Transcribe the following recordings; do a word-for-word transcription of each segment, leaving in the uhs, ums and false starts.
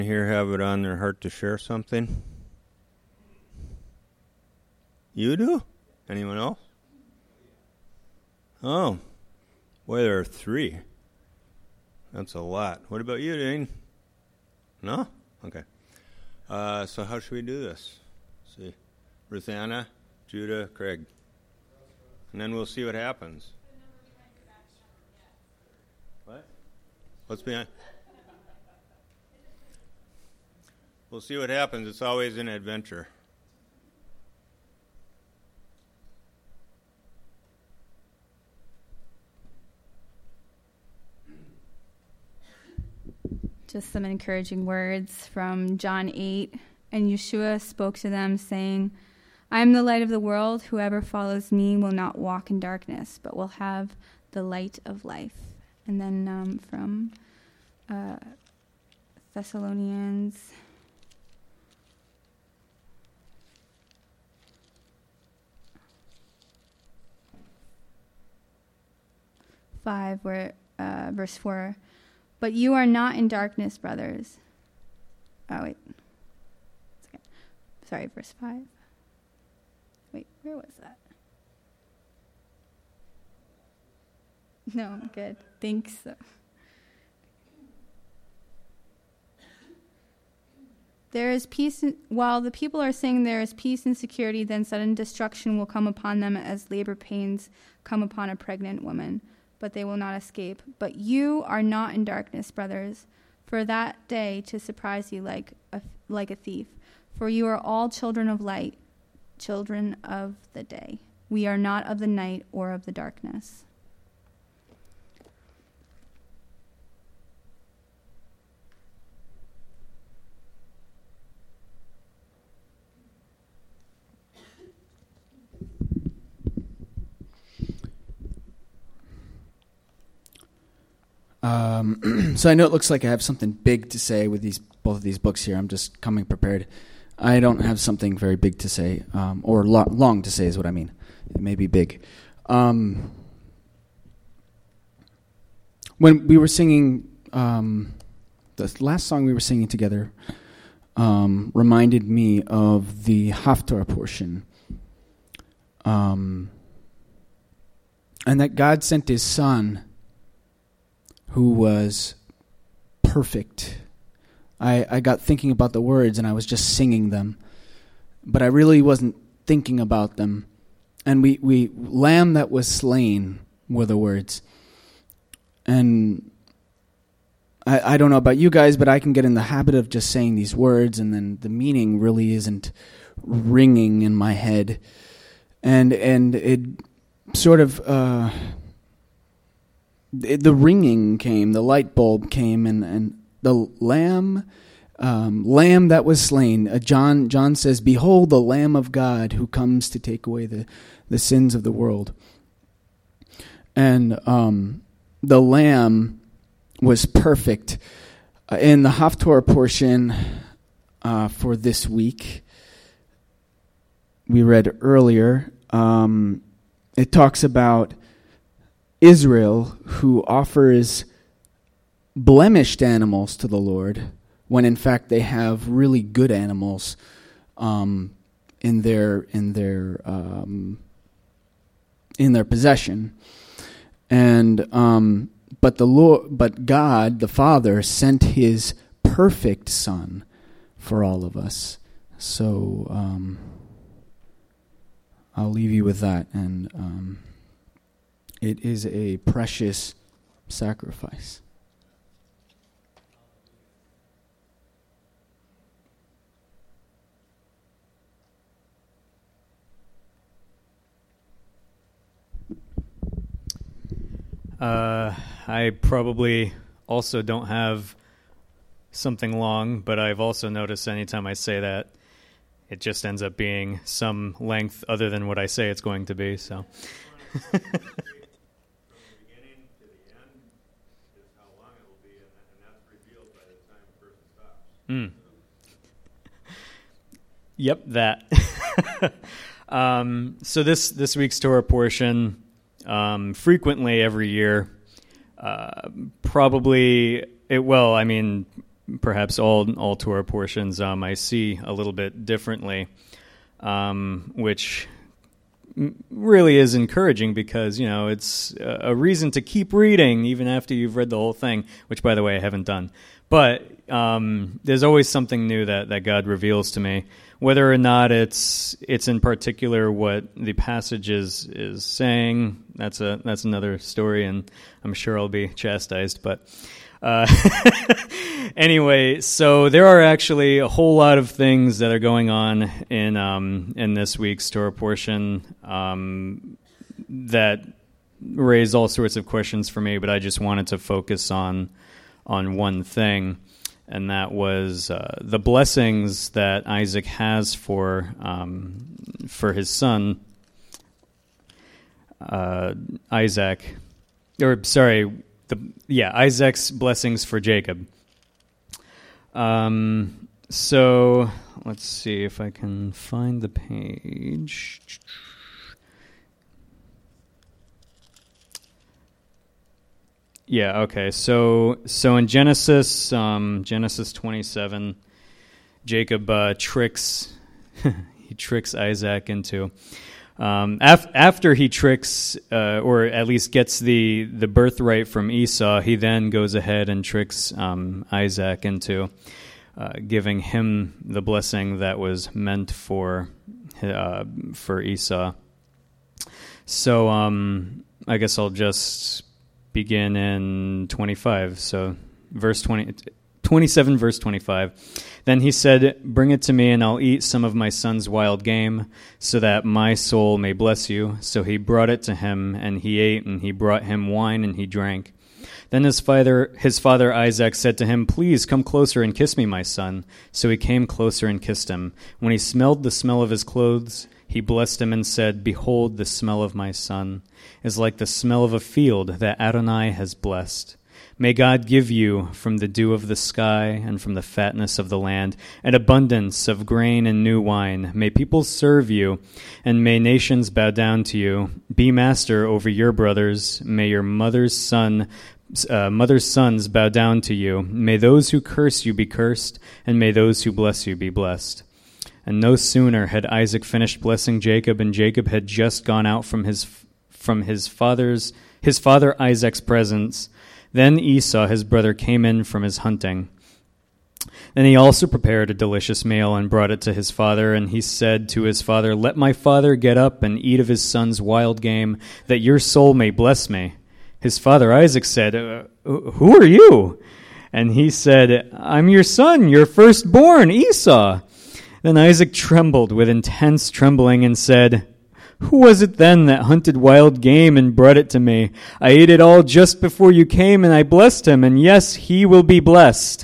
Here have it on their heart to share something? You do? Anyone else? Oh, boy, there are three. That's a lot. What about you, Dane? No? Okay. Uh, so how should we do this? Let's see. Ruthanna, Judah, Craig. And then we'll see what happens. What? What's behind? We'll see what happens. It's always an adventure. Just some encouraging words from John eight. And Yeshua spoke to them, saying, I am the light of the world. Whoever follows me will not walk in darkness, but will have the light of life. And then um, from uh, Thessalonians five, where uh, verse four, but you are not in darkness, brothers. Oh, wait. Sorry, verse five. Wait, where was that? No, good. Thanks. There is peace, in, while the people are saying there is peace and security, then sudden destruction will come upon them as labor pains come upon a pregnant woman, but they will not escape. But you are not in darkness, brothers, for that day to surprise you like a, like a thief. For you are all children of light, children of the day. We are not of the night or of the darkness. Um, so I know it looks like I have something big to say with these both of these books here. I'm just coming prepared. I don't have something very big to say, um, or lo- long to say is what I mean. It may be big. Um, when we were singing, um, the last song we were singing together um, reminded me of the Haftarah portion. Um, and that God sent his son who was perfect. I, I got thinking about the words and I was just singing them, but I really wasn't thinking about them. And we, we lamb that was slain were the words. And I, I don't know about you guys, but I can get in the habit of just saying these words and then the meaning really isn't ringing in my head. And, and it sort of... Uh, The ringing came, the light bulb came, and, and the lamb, um, lamb that was slain. Uh, John John says, "Behold, the Lamb of God who comes to take away the, the sins of the world." And um, the lamb was perfect. Uh, in the Haftorah portion uh, for this week, we read earlier, um, it talks about Israel, who offers blemished animals to the Lord, when in fact they have really good animals um, in their in their um, in their possession, and um, but the Lord, but God, the Father, sent His perfect Son for all of us. So um, I'll leave you with that, and. Um, It is a precious sacrifice. Uh, I probably also don't have something long, but I've also noticed anytime I say that, it just ends up being some length other than what I say it's going to be, so... Mm. Yep, that. um, so this this week's Torah portion, um, frequently every year, uh, probably it. Well, I mean, perhaps all all Torah portions, um, I see a little bit differently, um, which really is encouraging because, you know, it's a reason to keep reading even after you've read the whole thing, which, by the way, I haven't done. But um, there's always something new that, that God reveals to me, whether or not it's it's in particular what the passage is, is saying. That's a that's another story, and I'm sure I'll be chastised. But uh, anyway, so there are actually a whole lot of things that are going on in um, in this week's Torah portion um, that raise all sorts of questions for me. But I just wanted to focus on. on one thing, and that was uh, the blessings that Isaac has for um, for his son, uh, Isaac, or sorry, the yeah, Isaac's blessings for Jacob. Um, so let's see if I can find the page. Yeah, okay. So so in Genesis, um, Genesis twenty-seven, Jacob uh, tricks he tricks Isaac into um, af- after he tricks uh, or at least gets the the birthright from Esau, he then goes ahead and tricks um, Isaac into uh, giving him the blessing that was meant for uh, for Esau. So um, I guess I'll just begin in twenty-five. So verse twenty, twenty-seven, verse twenty-five. Then he said, "Bring it to me, and I'll eat some of my son's wild game, so that my soul may bless you." So he brought it to him, and he ate, and he brought him wine, and he drank. Then his father, his father Isaac said to him, "Please come closer and kiss me, my son." So he came closer and kissed him. When he smelled the smell of his clothes, he blessed him and said, "Behold, the smell of my son is like the smell of a field that Adonai has blessed. May God give you from the dew of the sky and from the fatness of the land an abundance of grain and new wine. May people serve you, and may nations bow down to you. Be master over your brothers. May your mother's son, uh, mother's sons bow down to you. May those who curse you be cursed, and may those who bless you be blessed." And no sooner had Isaac finished blessing Jacob, and Jacob had just gone out from his from his father's his father Isaac's presence. Then Esau, his brother, came in from his hunting. Then he also prepared a delicious meal and brought it to his father, and he said to his father, "Let my father get up and eat of his son's wild game, that your soul may bless me." His father Isaac said, uh, "Who are you?" And he said, "I'm your son, your firstborn, Esau." Then Isaac trembled with intense trembling and said, "Who was it then that hunted wild game and brought it to me? I ate it all just before you came, and I blessed him, and yes, he will be blessed."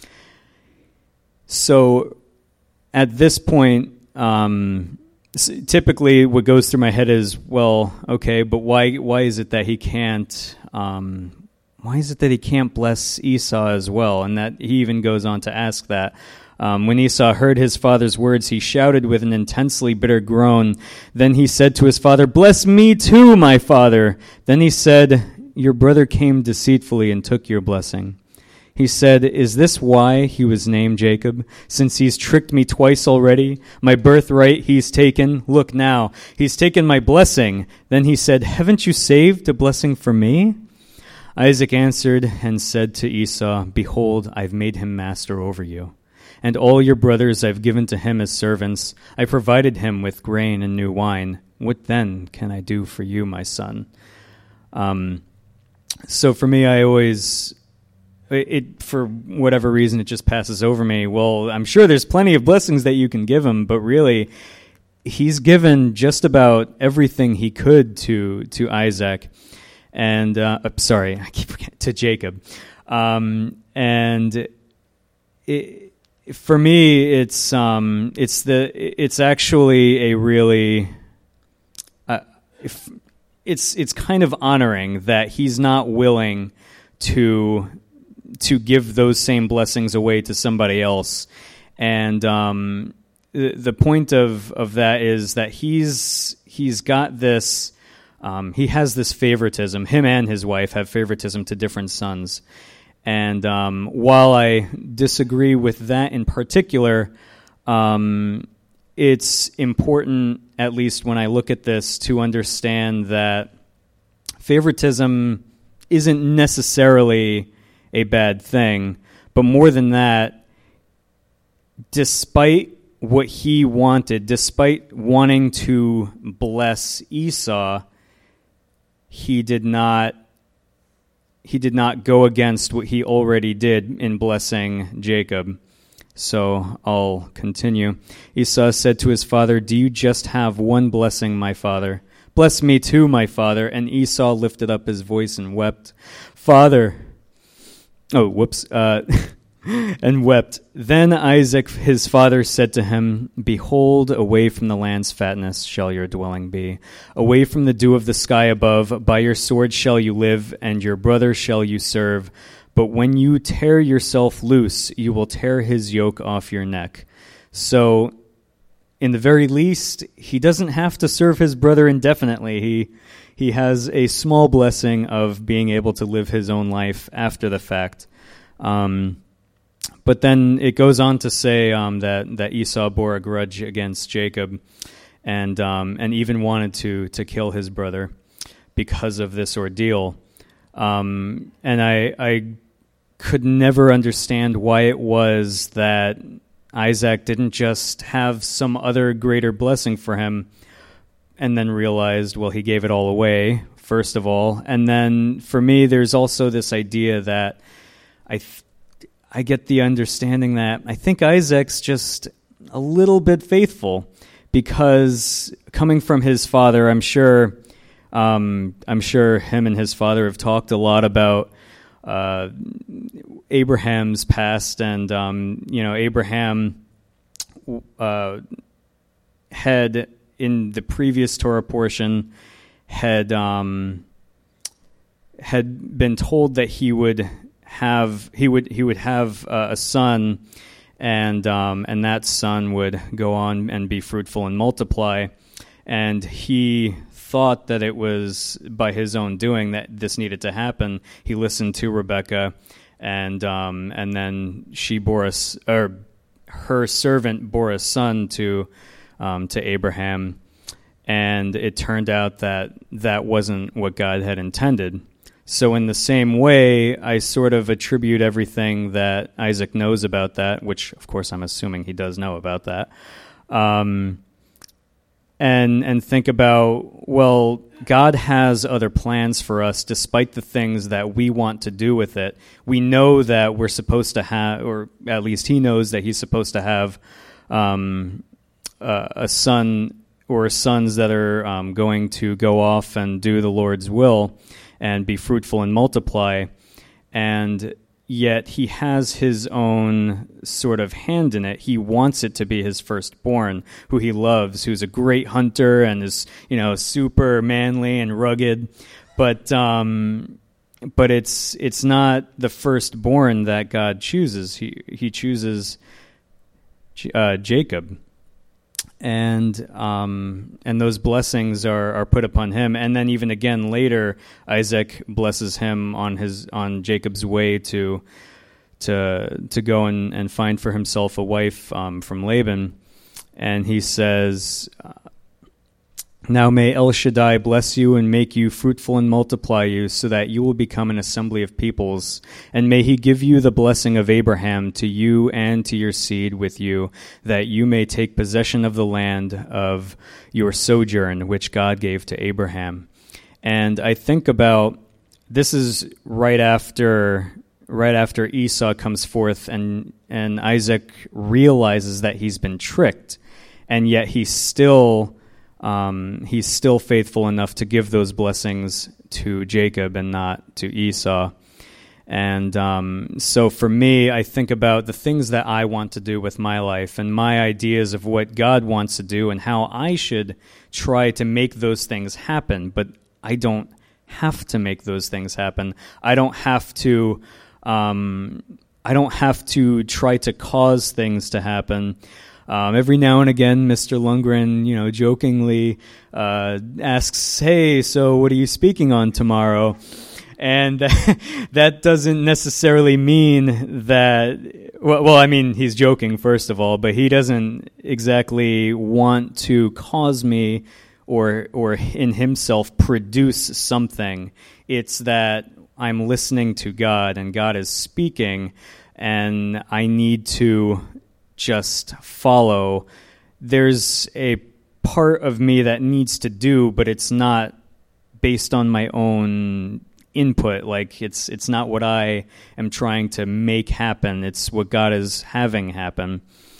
So at this point, um, typically what goes through my head is, well, okay, but why why is it that he can't um, why is it that he can't bless Esau as well? And that he even goes on to ask that. Um, when Esau heard his father's words, he shouted with an intensely bitter groan. Then he said to his father, "Bless me too, my father." Then he said, "Your brother came deceitfully and took your blessing." He said, "Is this why he was named Jacob? Since he's tricked me twice already? My birthright he's taken. Look now, he's taken my blessing." Then he said, "Haven't you saved a blessing for me?" Isaac answered and said to Esau, "Behold, I've made him master over you. And all your brothers I've given to him as servants. I provided him with grain and new wine. What then can I do for you, my son?" Um, so for me, I always, it, it for whatever reason, it just passes over me. Well, I'm sure there's plenty of blessings that you can give him, but really, he's given just about everything he could to to Isaac, and uh, sorry, I keep forgetting, to Jacob, um, and it. For me, it's um, it's the it's actually a really uh, if, it's it's kind of honoring that he's not willing to to give those same blessings away to somebody else, and um, the, the point of, of that is that he's he's got this um, he has this favoritism. Him and his wife have favoritism to different sons. And um, while I disagree with that in particular, um, it's important, at least when I look at this, to understand that favoritism isn't necessarily a bad thing. But more than that, despite what he wanted, despite wanting to bless Esau, he did not he did not go against what he already did in blessing Jacob. So I'll continue. Esau said to his father, "Do you just have one blessing, my father? Bless me too, my father." And Esau lifted up his voice and wept. Father, oh, whoops, uh, and wept. Then Isaac, his father, said to him, "Behold, away from the land's fatness shall your dwelling be. Away from the dew of the sky above, by your sword shall you live, and your brother shall you serve. But when you tear yourself loose, you will tear his yoke off your neck." So, in the very least, he doesn't have to serve his brother indefinitely. He he has a small blessing of being able to live his own life after the fact. Um, but then it goes on to say um, that that Esau bore a grudge against Jacob, and um, and even wanted to to kill his brother because of this ordeal. Um, and I I could never understand why it was that Isaac didn't just have some other greater blessing for him, and then realized, well, he gave it all away, first of all. And then for me, there's also this idea that I th- I get the understanding that I think Isaac's just a little bit faithful, because coming from his father, I'm sure um, I'm sure him and his father have talked a lot about uh, Abraham's past, and um, you know, Abraham uh, had, in the previous Torah portion, had um, had been told that he would have he would he would have uh, a son, and um, and that son would go on and be fruitful and multiply, and he thought that it was by his own doing that this needed to happen. He listened to Rebekah, and um, and then she bore a, or her servant bore a son to um, to Abraham, and it turned out that that wasn't what God had intended. So in the same way, I sort of attribute everything that Isaac knows about that, which of course I'm assuming he does know about that, um, and and think about, well, God has other plans for us despite the things that we want to do with it. We know that we're supposed to have, or at least he knows that he's supposed to have um, uh, a son or sons that are um, going to go off and do the Lord's will and be fruitful and multiply, and yet he has his own sort of hand in it. He wants it to be his firstborn, who he loves, who's a great hunter and is, you know, super manly and rugged, but um, but it's it's not the firstborn that God chooses. He he chooses uh, Jacob. And um, and those blessings are, are put upon him, and then even again later, Isaac blesses him on his on Jacob's way to to to go and, and find for himself a wife um, from Laban, and he says, "Now may El Shaddai bless you and make you fruitful and multiply you, so that you will become an assembly of peoples. And may he give you the blessing of Abraham to you and to your seed with you, that you may take possession of the land of your sojourn, which God gave to Abraham." And I think about, this is right after right after Esau comes forth, and and Isaac realizes that he's been tricked, and yet he's still Um, he's still faithful enough to give those blessings to Jacob and not to Esau. And um, so for me, I think about the things that I want to do with my life and my ideas of what God wants to do and how I should try to make those things happen. But I don't have to make those things happen. I don't have to. Um, I don't have to try to cause things to happen. Um, every now and again, Mister Lundgren, you know, jokingly uh, asks, "Hey, so what are you speaking on tomorrow?" And that doesn't necessarily mean that, well, well, I mean, he's joking, first of all, but he doesn't exactly want to cause me or or in himself produce something. It's that I'm listening to God and God is speaking, and I need to just follow. There's a part of me that needs to do, but it's not based on my own input. Like it's it's not what I am trying to make happen. It's what God is having happen.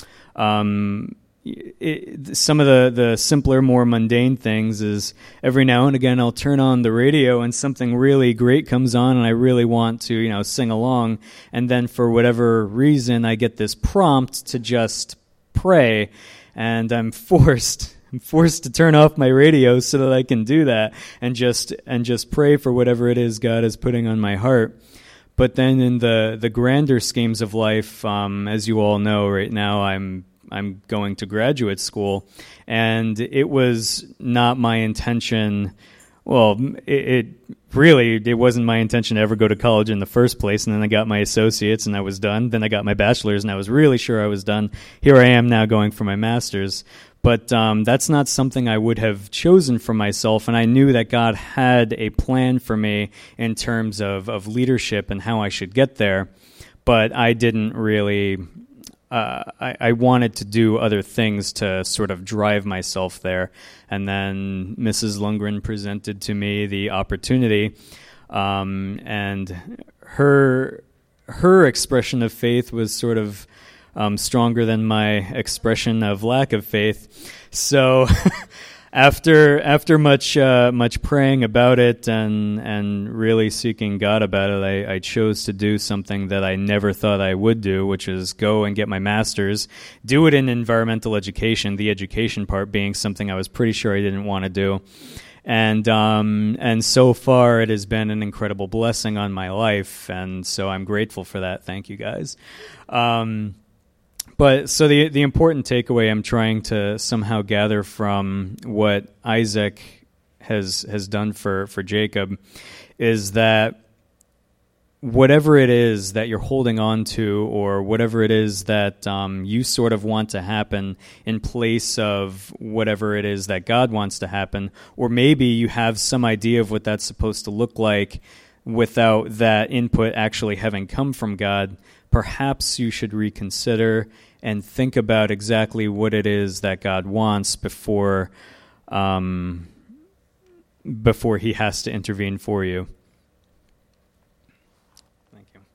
Um, it, some of the, the simpler, more mundane things is every now and again I'll turn on the radio and something really great comes on and I really want to, you know, sing along. And then for whatever reason, I get this prompt to just pray, and I'm forced I'm forced to turn off my radio so that I can do that and just and just pray for whatever it is God is putting on my heart. But then in the, the grander schemes of life, um, as you all know, right now I'm I'm going to graduate school, and it was not my intention. Well, it, it really, it wasn't my intention to ever go to college in the first place, and then I got my associates and I was done. Then I got my bachelor's and I was really sure I was done. Here I am now going for my master's. But um, that's not something I would have chosen for myself, and I knew that God had a plan for me in terms of, of leadership and how I should get there, but I didn't really... Uh, I, I wanted to do other things to sort of drive myself there. And then Missus Lundgren presented to me the opportunity, um, and her her expression of faith was sort of um, stronger than my expression of lack of faith. So after after much uh, much praying about it and and really seeking God about it, I, I chose to do something that I never thought I would do, which is go and get my master's, do it in environmental education, the education part being something I was pretty sure I didn't want to do. And um, and so far it has been an incredible blessing on my life, and so I'm grateful for that. Thank you, guys. Um, But so the the important takeaway I'm trying to somehow gather from what Isaac has has done for, for Jacob is that whatever it is that you're holding on to, or whatever it is that um, you sort of want to happen in place of whatever it is that God wants to happen, or maybe you have some idea of what that's supposed to look like without that input actually having come from God, perhaps you should reconsider and think about exactly what it is that God wants before um, before he has to intervene for you. Thank you.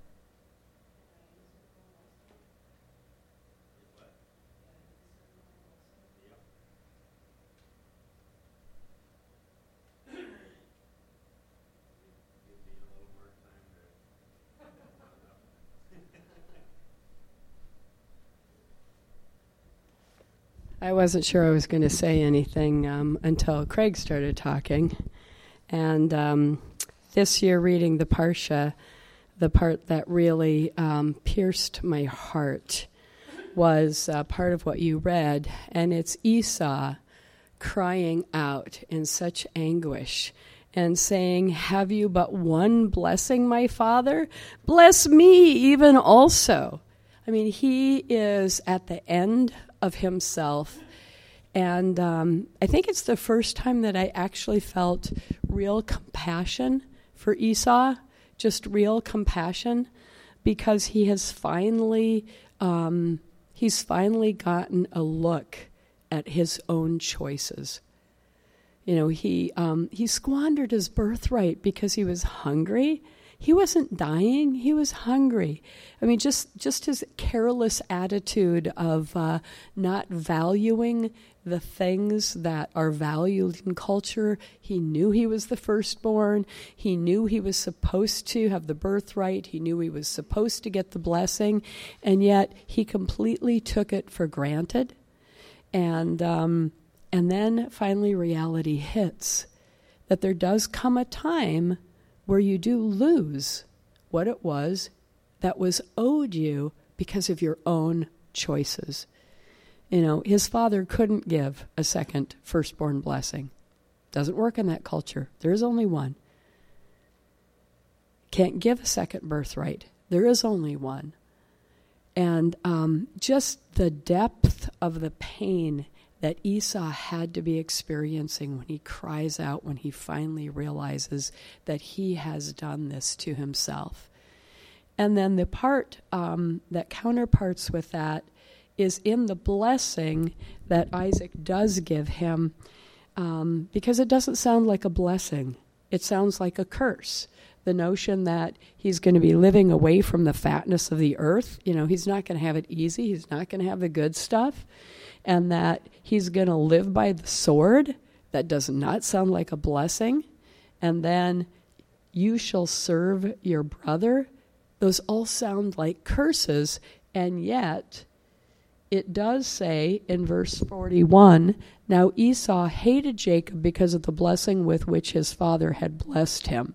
I wasn't sure I was going to say anything um, until Craig started talking. And um, this year, reading the Parsha, the part that really um, pierced my heart was uh, part of what you read. And it's Esau crying out in such anguish and saying, "Have you but one blessing, my father? Bless me even also." I mean, he is at the end of himself. And um, I think it's the first time that I actually felt real compassion for Esau, just real compassion, because he has finally, um, he's finally gotten a look at his own choices. You know, he um, he squandered his birthright because he was hungry. He wasn't dying. He was hungry. I mean, just, just his careless attitude of uh, not valuing the things that are valued in culture. He knew he was the firstborn. He knew he was supposed to have the birthright. He knew he was supposed to get the blessing. And yet he completely took it for granted. And, um, and then finally reality hits, that there does come a time where you do lose what it was that was owed you because of your own choices. You know, his father couldn't give a second firstborn blessing. Doesn't work in that culture. There's only one. can't give a second birthright. There is only one. And um, just the depth of the pain that Esau had to be experiencing when he cries out, when he finally realizes that he has done this to himself. And then the part um, that counterparts with that is in the blessing that Isaac does give him, um, because it doesn't sound like a blessing. It sounds like a curse. The notion that he's going to be living away from the fatness of the earth. You know, he's not going to have it easy. He's not going to have the good stuff. And that he's going to live by the sword. That does not sound like a blessing. And then you shall serve your brother. Those all sound like curses. And yet, it does say in verse forty-one, now Esau hated Jacob because of the blessing with which his father had blessed him.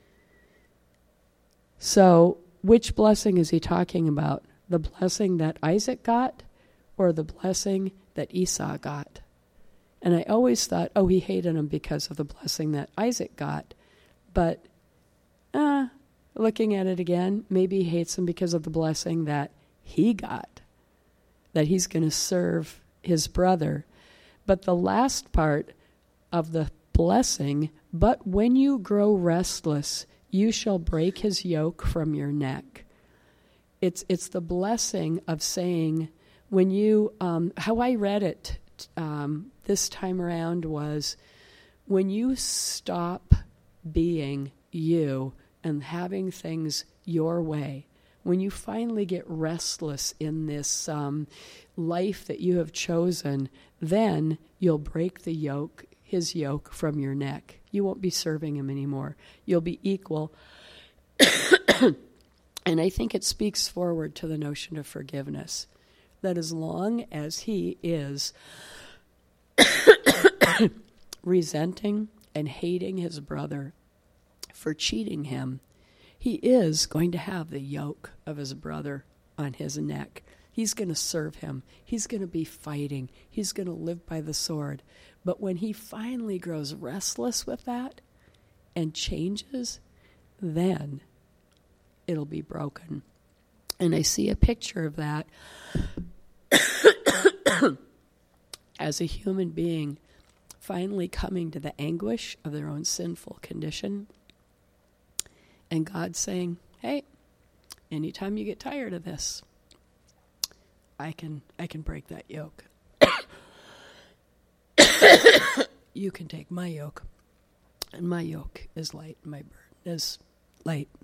So, which blessing is he talking about? The blessing that Isaac got or the blessing that Esau got? And I always thought, oh, he hated him because of the blessing that Isaac got. But, uh, looking at it again, maybe he hates him because of the blessing that he got, that he's going to serve his brother. But the last part of the blessing, but when you grow restless, you shall break his yoke from your neck. It's it's the blessing of saying, when you, um, how I read it um, this time around was, when you stop being you and having things your way, when you finally get restless in this um, life that you have chosen, then you'll break the yoke, his yoke from your neck. You won't be serving him anymore. You'll be equal. And I think it speaks forward to the notion of forgiveness, that as long as he is resenting and hating his brother for cheating him, he is going to have the yoke of his brother on his neck. He's going to serve him. He's going to be fighting. He's going to live by the sword. But when he finally grows restless with that and changes, then it'll be broken. And I see a picture of that as a human being finally coming to the anguish of their own sinful condition. And God saying, hey, anytime you get tired of this, I can I can break that yoke. You can take my yoke, and my yoke is light, and my burden is light.